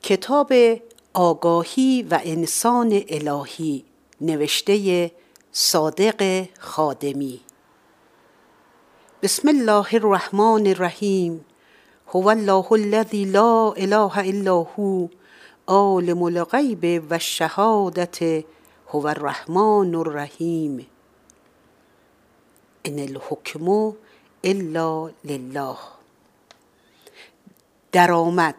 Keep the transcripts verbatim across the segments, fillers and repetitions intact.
کتاب آگاهی و انسان الهی، نوشته صادق خادمی. بسم الله الرحمن الرحیم. هو الله الذی لا اله الا هو عالم الغیب و الشهادة هو الرحمن الرحیم. ان الحکم الا لله. درآمد.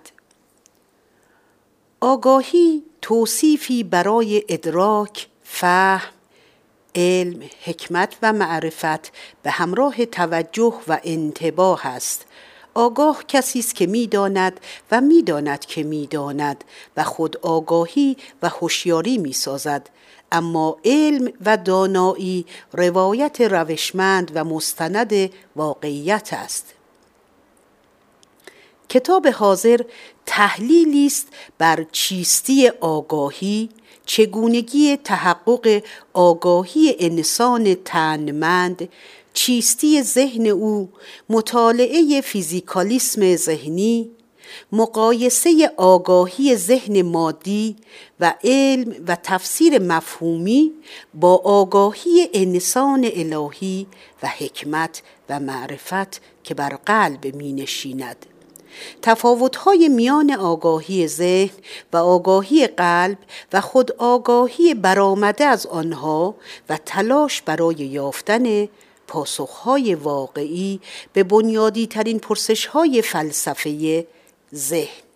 آگاهی توصیفی برای ادراک، فهم، علم، حکمت و معرفت به همراه توجه و انتباه است. آگاه کسی است که می‌داند و می‌داند که می‌داند و خود آگاهی و هوشیاری می‌سازد. اما علم و دانایی روایت روشمند و مستند واقعیت است. کتاب حاضر تحلیلی است بر چیستی آگاهی، چگونگی تحقق آگاهی انسان تنمند، چیستی ذهن او، مطالعه فیزیکالیسم ذهنی، مقایسه آگاهی ذهن مادی و علم و تفسیر مفهومی با آگاهی انسان الهی و حکمت و معرفت که بر قلب می نشیند. تفاوت‌های میان آگاهی ذهن و آگاهی قلب و خود آگاهی برآمده از آنها و تلاش برای یافتن پاسخ‌های واقعی به بنیادی ترین پرسش‌های فلسفه ذهن.